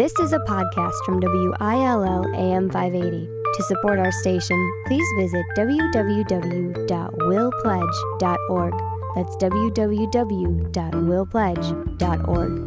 This is a podcast from WILL AM 580. To support our station, please visit www.willpledge.org. That's www.willpledge.org.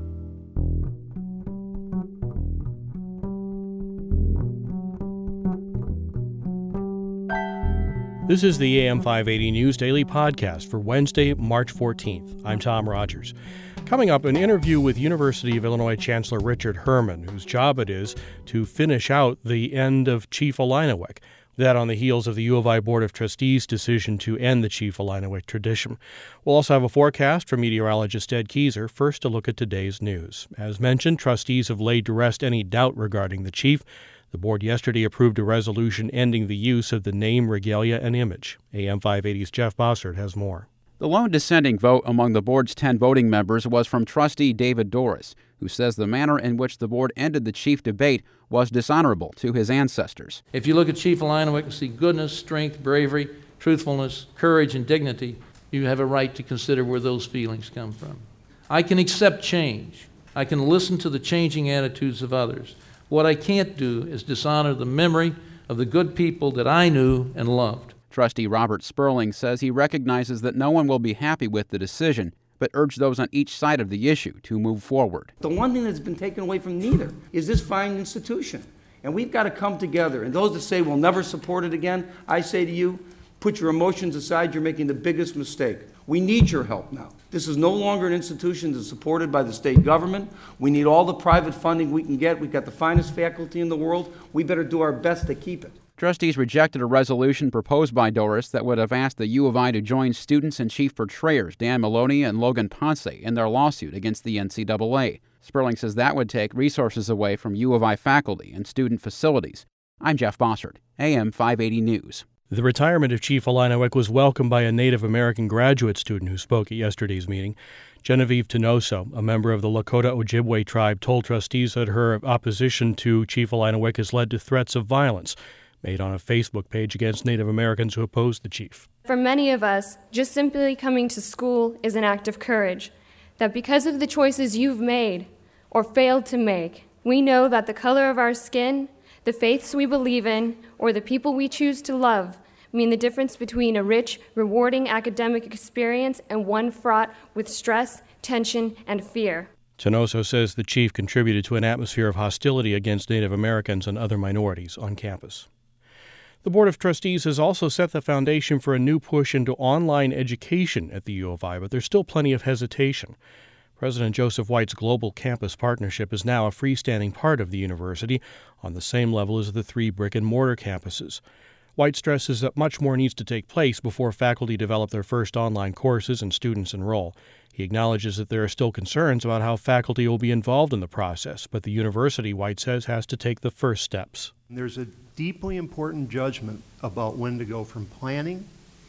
This is the AM 580 News Daily Podcast for Wednesday, March 14th. I'm Tom Rogers. Coming up, an interview with University of Illinois Chancellor Richard Herman, whose job it is to finish out the end of Chief Illiniwek. That on the heels of the U of I Board of Trustees' decision to end the Chief Illiniwek tradition. We'll also have a forecast from meteorologist Ed Keyser. First, a look at today's news. As mentioned, trustees have laid to rest any doubt regarding the chief. The board yesterday approved a resolution ending the use of the name, regalia, and image. AM 580's Jeff Bossert has more. The lone dissenting vote among the board's 10 voting members was from trustee David Doris, who says the manner in which the board ended the chief debate was dishonorable to his ancestors. If you look at Chief Illiniwek and see goodness, strength, bravery, truthfulness, courage, and dignity, you have a right to consider where those feelings come from. I can accept change. I can listen to the changing attitudes of others. What I can't do is dishonor the memory of the good people that I knew and loved. Trustee Robert Sperling says he recognizes that no one will be happy with the decision, but urged those on each side of the issue to move forward. The one thing that's been taken away from neither is this fine institution. And we've got to come together. And those that say we'll never support it again, I say to you, put your emotions aside. You're making the biggest mistake. We need your help now. This is no longer an institution that's supported by the state government. We need all the private funding we can get. We've got the finest faculty in the world. We better do our best to keep it. Trustees rejected a resolution proposed by Doris that would have asked the U of I to join students and chief portrayers Dan Maloney and Logan Ponce in their lawsuit against the NCAA. Sperling says that would take resources away from U of I faculty and student facilities. I'm Jeff Bossert, AM 580 News. The retirement of Chief Illiniwek was welcomed by a Native American graduate student who spoke at yesterday's meeting. Genevieve Tenoso, a member of the Lakota Ojibwe tribe, told trustees that her opposition to Chief Illiniwek has led to threats of violence made on a Facebook page against Native Americans who opposed the chief. For many of us, just simply coming to school is an act of courage. That because of the choices you've made or failed to make, we know that the color of our skin, the faiths we believe in, or the people we choose to love mean the difference between a rich, rewarding academic experience and one fraught with stress, tension, and fear. Tenoso says the chief contributed to an atmosphere of hostility against Native Americans and other minorities on campus. The Board of Trustees has also set the foundation for a new push into online education at the U of I, but there's still plenty of hesitation. President Joseph White's Global Campus Partnership is now a freestanding part of the university on the same level as the 3 brick-and-mortar campuses. White stresses that much more needs to take place before faculty develop their first online courses and students enroll. He acknowledges that there are still concerns about how faculty will be involved in the process, but the university, White says, has to take the first steps. There's a deeply important judgment about when to go from planning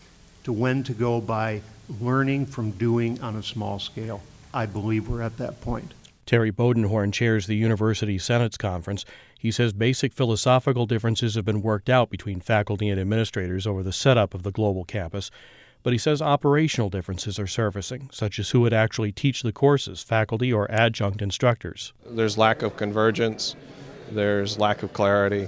to when to go by learning from doing on a small scale. I believe we're at that point. Terry Bodenhorn chairs the University Senate's conference. He says basic philosophical differences have been worked out between faculty and administrators over the setup of the global campus, but he says operational differences are surfacing, such as who would actually teach the courses, faculty or adjunct instructors. There's lack of convergence, there's lack of clarity,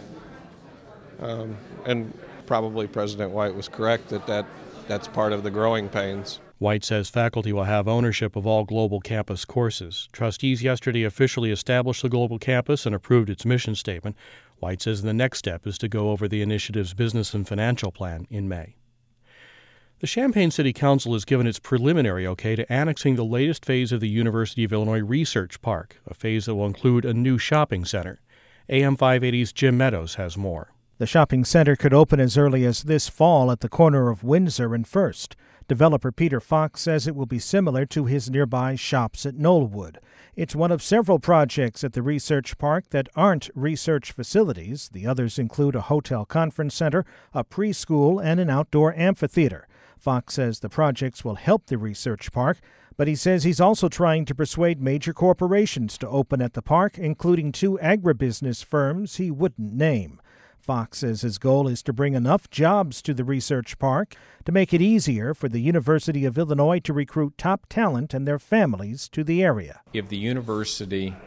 and probably President White was correct that's part of the growing pains. White says faculty will have ownership of all global campus courses. Trustees yesterday officially established the global campus and approved its mission statement. White says the next step is to go over the initiative's business and financial plan in May. The Champaign City Council has given its preliminary okay to annexing the latest phase of the University of Illinois Research Park, a phase that will include a new shopping center. AM 580's Jim Meadows has more. The shopping center could open as early as this fall at the corner of Windsor and First. Developer Peter Fox says it will be similar to his nearby Shops at Knollwood. It's one of several projects at the research park that aren't research facilities. The others include a hotel conference center, a preschool, and an outdoor amphitheater. Fox says the projects will help the research park, but he says he's also trying to persuade major corporations to open at the park, including 2 agribusiness firms he wouldn't name. Fox says his goal is to bring enough jobs to the research park to make it easier for the University of Illinois to recruit top talent and their families to the area. If the university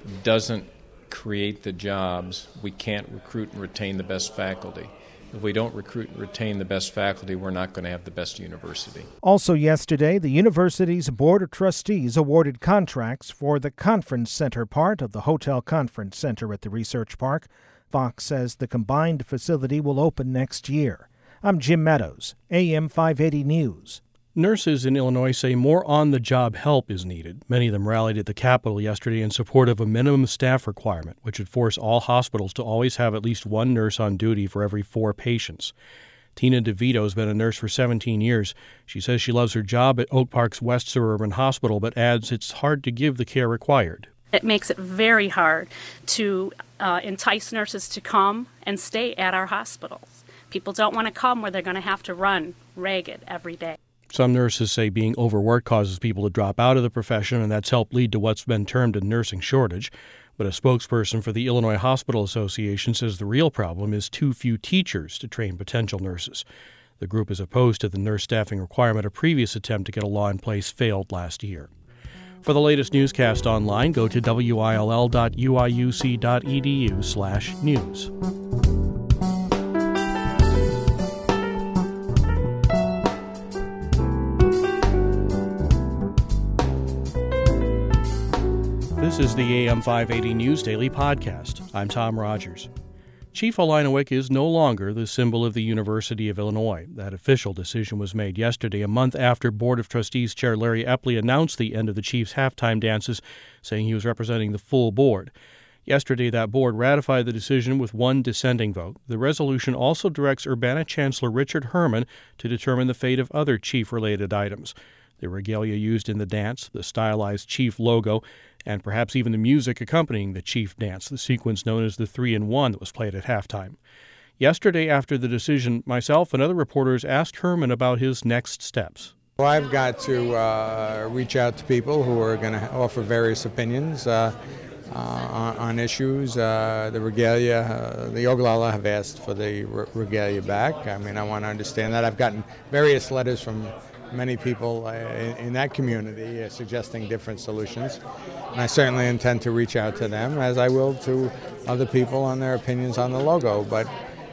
doesn't create the jobs, we can't recruit and retain the best faculty. If we don't recruit and retain the best faculty, we're not going to have the best university. Also yesterday, the university's Board of Trustees awarded contracts for the Conference Center part of the Hotel Conference Center at the Research Park. Fox says the combined facility will open next year. I'm Jim Meadows, AM 580 News. Nurses in Illinois say more on-the-job help is needed. Many of them rallied at the Capitol yesterday in support of a minimum staff requirement, which would force all hospitals to always have at least one nurse on duty for every 4 patients. Tina DeVito has been a nurse for 17 years. She says she loves her job at Oak Park's West Suburban Hospital, but adds it's hard to give the care required. It makes it very hard to entice nurses to come and stay at our hospitals. People don't want to come where they're going to have to run ragged every day. Some nurses say being overworked causes people to drop out of the profession, and that's helped lead to what's been termed a nursing shortage. But a spokesperson for the Illinois Hospital Association says the real problem is too few teachers to train potential nurses. The group is opposed to the nurse staffing requirement. A previous attempt to get a law in place failed last year. For the latest newscast online, go to will.uiuc.edu/news. This is the AM 580 News Daily Podcast. I'm Tom Rogers. Chief Illiniwek is no longer the symbol of the University of Illinois. That official decision was made yesterday, a month after Board of Trustees Chair Larry Epley announced the end of the Chief's halftime dances, saying he was representing the full board. Yesterday, that board ratified the decision with one dissenting vote. The resolution also directs Urbana Chancellor Richard Herman to determine the fate of other Chief-related items. The regalia used in the dance, the stylized Chief logo, and perhaps even the music accompanying the Chief dance, the sequence known as the 3-in-1 that was played at halftime. Yesterday, after the decision, myself and other reporters asked Herman about his next steps. Well, I've got to reach out to people who are going to offer various opinions on issues. The regalia, the Oglala have asked for the regalia back. I mean, I want to understand that. I've gotten various letters from many people in that community suggesting different solutions. And I certainly intend to reach out to them, as I will to other people on their opinions on the logo. But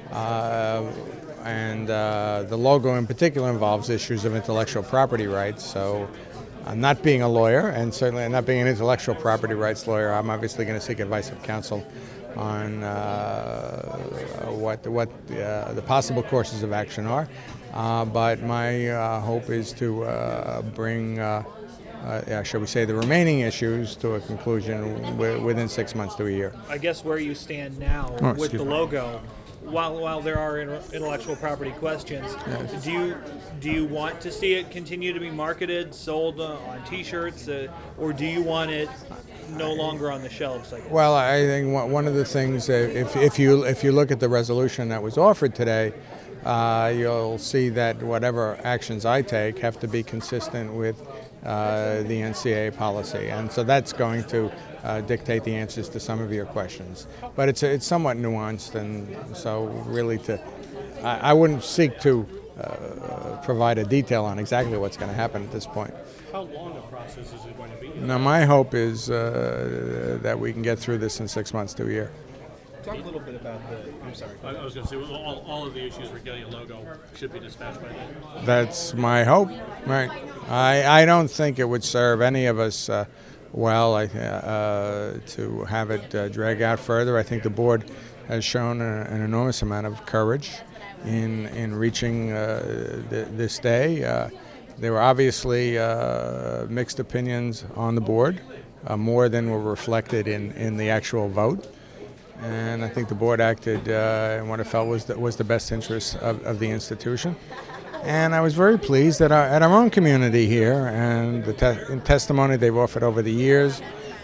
the logo in particular involves issues of intellectual property rights. So not being a lawyer, and certainly not being an intellectual property rights lawyer, I'm obviously going to seek advice of counsel on what the possible courses of action are. But my hope is to bring, shall we say, the remaining issues to a conclusion within 6 months to a year. I guess where you stand now with the logo, while there are intellectual property questions, yes. Do you want to see it continue to be marketed, sold on T-shirts, or do you want it no longer on the shelves? Well, I think one of the things, if you look at the resolution that was offered today, you'll see that whatever actions I take have to be consistent with the NCAA policy, and so that's going to dictate the answers to some of your questions. But it's somewhat nuanced, and so really I wouldn't seek to provide a detail on exactly what's going to happen at this point. How long a process is it going to be? Now, my hope is that we can get through this in 6 months to a year. Talk a little bit about I'm sorry. I was going to say, all of the issues regalia logo should be dispatched by then. That's my hope, right? I don't think it would serve any of us well to have it drag out further. I think the board has shown an enormous amount of courage in reaching this day. There were obviously mixed opinions on the board, more than were reflected in the actual vote. And I think the board acted in what it felt was the best interest of the institution. And I was very pleased that at our own community here, and in testimony they've offered over the years,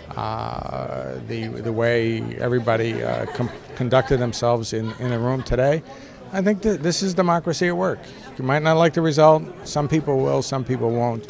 the way everybody conducted themselves in the room today, I think that this is democracy at work. You might not like the result. Some people will, some people won't.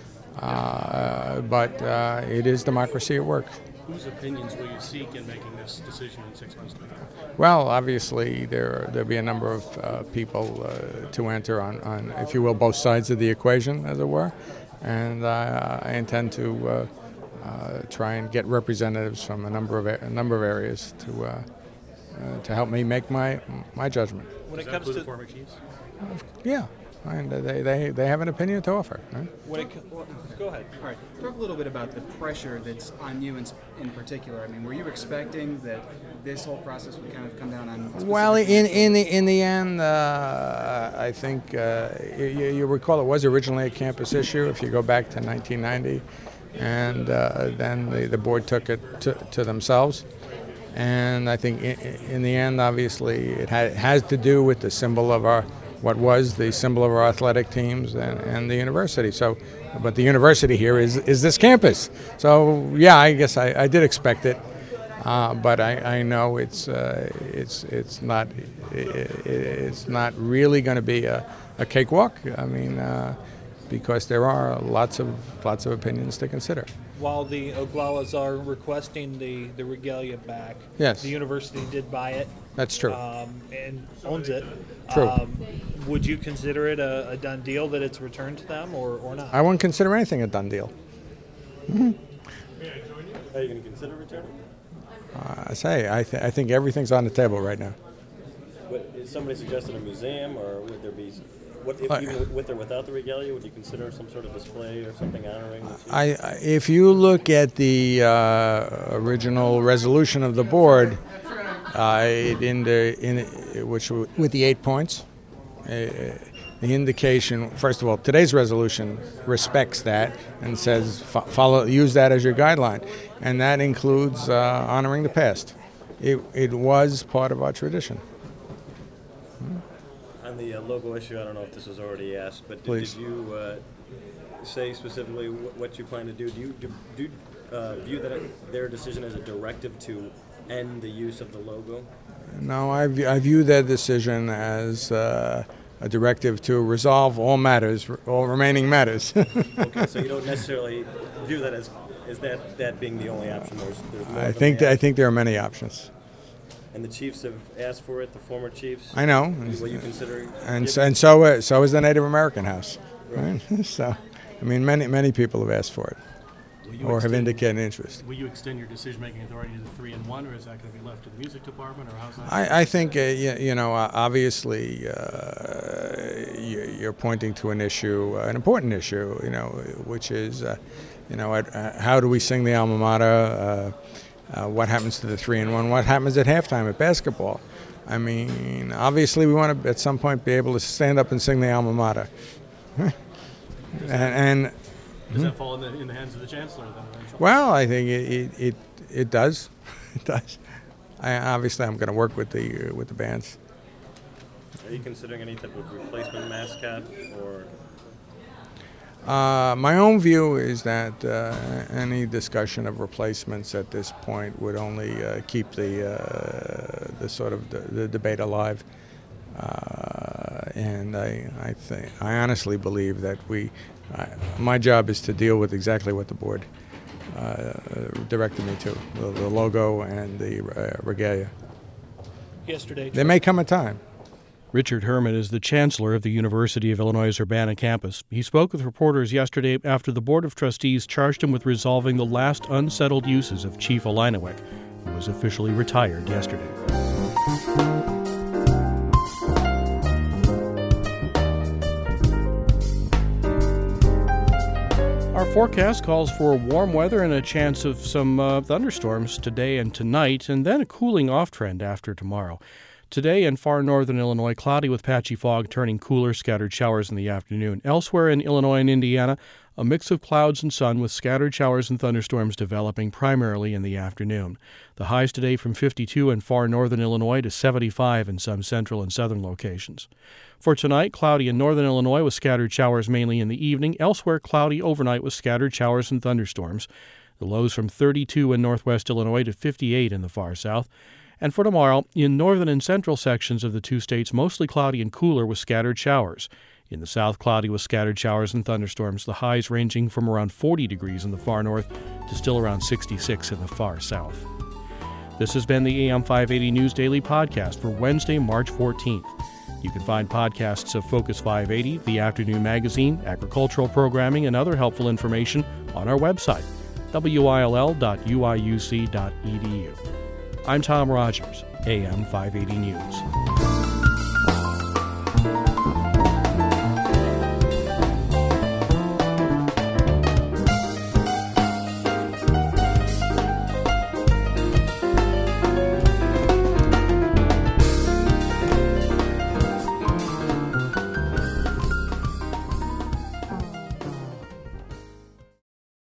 But it is democracy at work. Whose opinions will you seek in making this decision in 6 months' time? Well, obviously there'll be a number of people to enter on, if you will, both sides of the equation, as it were. And I intend to try and get representatives from a number of areas to help me make my judgment. When it comes to former chiefs, yeah, and they have an opinion to offer. Right? Go ahead. All right. Talk a little bit about the pressure that's on you in particular. I mean, were you expecting that this whole process would kind of come down on? Well, in the end, I think you recall it was originally a campus issue. If you go back to 1990, and then the board took it to themselves. And I think in the end, obviously, it has to do with the symbol of what was the symbol of our athletic teams and the university. So, but the university here is this campus. So yeah, I guess I did expect it, but I know it's not really going to be a cakewalk. I mean, because there are lots of opinions to consider. While the Oglalas are requesting the regalia back, yes, the university did buy it. That's true. And owns it. True. Would you consider it a done deal that it's returned to them or not? I wouldn't consider anything a done deal. Mm-hmm. Are you going to consider returning? I think everything's on the table right now. Somebody suggested a museum, or would there be... even with or without the regalia, would you consider some sort of display or something honoring the chief? If you look at the original resolution of the board, which with the 8 points, the indication, first of all, today's resolution respects that and says use that as your guideline, and that includes honoring the past. It was part of our tradition. On the logo issue, I don't know if this was already asked, but did you say specifically what you plan to do? Do you view their decision as a directive to end the use of the logo? No, I view their decision as a directive to resolve all remaining matters. Okay, so you don't necessarily view that as that being the only option. There's more I think there are many options. And the Chiefs have asked for it, the former Chiefs. I know. Will you consider? And so is the Native American House. Right? So, I mean, many people have asked for it or have indicated interest. Will you extend your decision-making authority to the 3-in-1, or is that going to be left to the music department, or how's that? I think, obviously, you're pointing to an issue, an important issue, which is, how do we sing the alma mater? What happens to the 3-in-1? What happens at halftime at basketball? I mean, obviously, we want to at some point be able to stand up and sing the alma mater. Does that fall in the hands of the chancellor then? Well, I think it does. It does. Obviously, I'm going to work with the bands. Are you considering any type of replacement mascot or? My own view is that any discussion of replacements at this point would only keep the sort of the debate alive. And I honestly believe that my job is to deal with exactly what the board directed me to, the logo and the regalia. Yesterday, there may come a time. Richard Herman is the chancellor of the University of Illinois Urbana campus. He spoke with reporters yesterday after the Board of Trustees charged him with resolving the last unsettled uses of Chief Olinowick, who was officially retired yesterday. Our forecast calls for warm weather and a chance of some thunderstorms today and tonight, and then a cooling off trend after tomorrow. Today in far northern Illinois, cloudy with patchy fog turning cooler, scattered showers in the afternoon. Elsewhere in Illinois and Indiana, a mix of clouds and sun with scattered showers and thunderstorms developing primarily in the afternoon. The highs today from 52 in far northern Illinois to 75 in some central and southern locations. For tonight, cloudy in northern Illinois with scattered showers mainly in the evening. Elsewhere, cloudy overnight with scattered showers and thunderstorms. The lows from 32 in northwest Illinois to 58 in the far south. And for tomorrow, in northern and central sections of the two states, mostly cloudy and cooler with scattered showers. In the south, cloudy with scattered showers and thunderstorms, the highs ranging from around 40 degrees in the far north to still around 66 in the far south. This has been the AM 580 News Daily Podcast for Wednesday, March 14th. You can find podcasts of Focus 580, the afternoon magazine, agricultural programming, and other helpful information on our website, will.uiuc.edu. I'm Tom Rogers, AM 580 News.